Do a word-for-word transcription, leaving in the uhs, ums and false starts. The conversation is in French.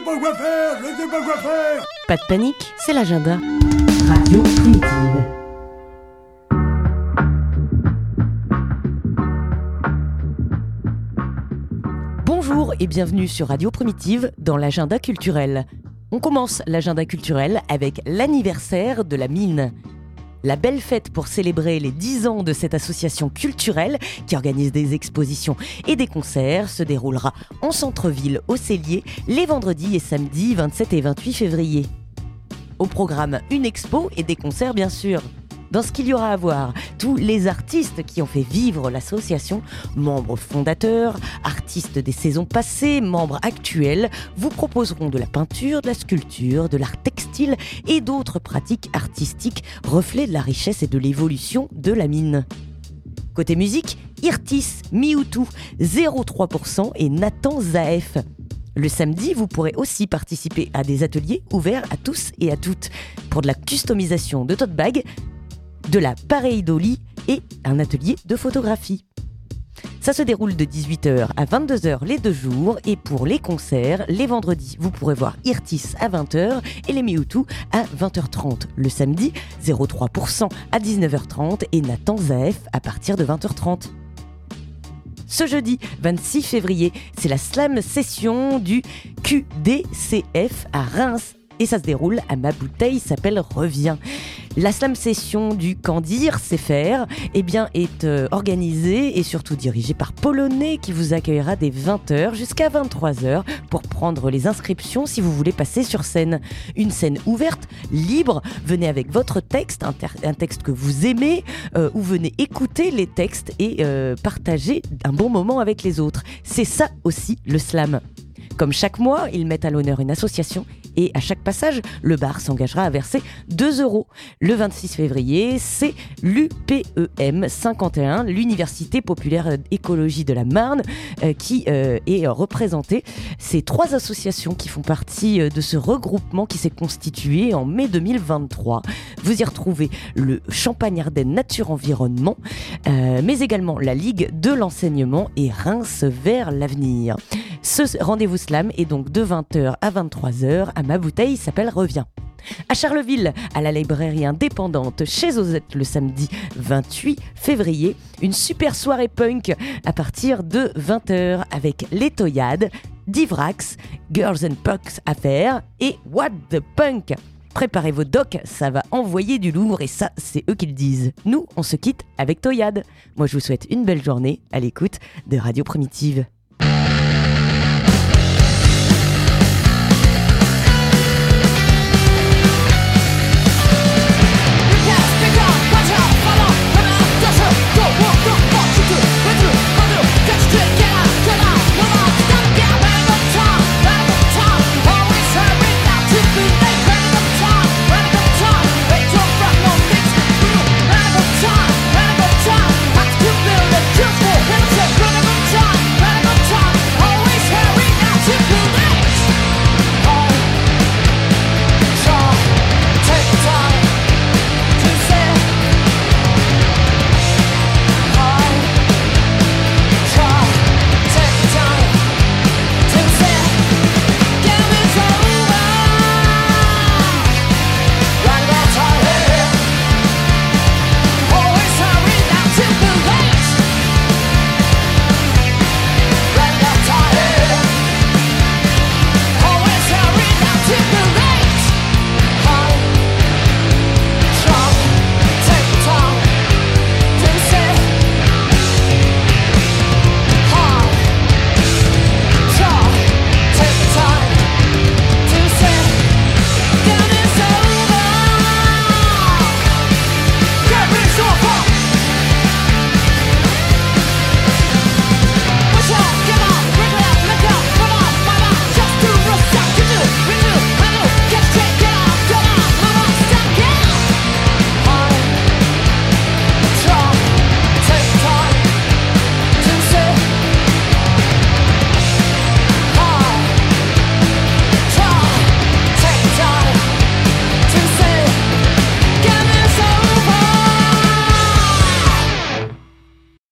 pas quoi faire, je sais pas quoi faire. Pas de panique, c'est l'agenda. Radio Primitive. Bonjour et bienvenue sur Radio Primitive dans l'agenda culturel. On commence l'agenda culturel avec l'anniversaire de la mine. La belle fête pour célébrer les dix ans de cette association culturelle qui organise des expositions et des concerts se déroulera en centre-ville au Cellier les vendredis et samedis vingt-sept et vingt-huit février. Au programme, une expo et des concerts bien sûr. Dans ce qu'il y aura à voir, tous les artistes qui ont fait vivre l'association, membres fondateurs, artistes des saisons passées, membres actuels, vous proposeront de la peinture, de la sculpture, de l'art textile et d'autres pratiques artistiques, reflets de la richesse et de l'évolution de la mine. Côté musique, Irtis, Miutu, zéro virgule trois pour cent et Nathan Zaef. Le samedi, vous pourrez aussi participer à des ateliers ouverts à tous et à toutes pour de la customisation de tote bag, de la pareidolie et un atelier de photographie. Ça se déroule de dix-huit heures à vingt-deux heures les deux jours et pour les concerts, les vendredis, vous pourrez voir Irtis à vingt heures et les Miutu à vingt heures trente. Le samedi, zéro virgule trois pour cent à dix-neuf heures trente et Nathan Zaef à partir de vingt heures trente. Ce jeudi vingt-six février, c'est la slam session du Q D C F à Reims. Et ça se déroule à Ma Bouteille s'appelle Reviens. La slam session du Candir C'est Faire eh bien, est euh, organisée et surtout dirigée par Polonais qui vous accueillera dès vingt heures jusqu'à vingt-trois heures pour prendre les inscriptions si vous voulez passer sur scène. Une scène ouverte, libre, venez avec votre texte, un, ter- un texte que vous aimez euh, ou venez écouter les textes et euh, partager un bon moment avec les autres. C'est ça aussi le slam. Comme chaque mois, ils mettent à l'honneur une association et à chaque passage, le bar s'engagera à verser deux euros. Le vingt-six février, c'est l'U P E M cinquante et un, l'Université populaire écologie de la Marne, euh, qui euh, est représentée. C'est trois associations qui font partie de ce regroupement qui s'est constitué en mai deux mille vingt-trois. Vous y retrouvez le Champagne-Ardenne Nature Environnement, euh, mais également la Ligue de l'enseignement et Reims vers l'avenir. Ce rendez-vous slam est donc de vingt heures à vingt-trois heures à Ma Bouteille s'appelle Reviens. À Charleville, à la librairie indépendante chez Ozette le samedi vingt-huit février, une super soirée punk à partir de vingt heures avec les Toyades, Divrax, Girls and Punks à faire et What the Punk. Préparez vos docs, ça va envoyer du lourd et ça, c'est eux qui le disent. Nous, on se quitte avec Toyade. Moi, je vous souhaite une belle journée à l'écoute de Radio Primitive.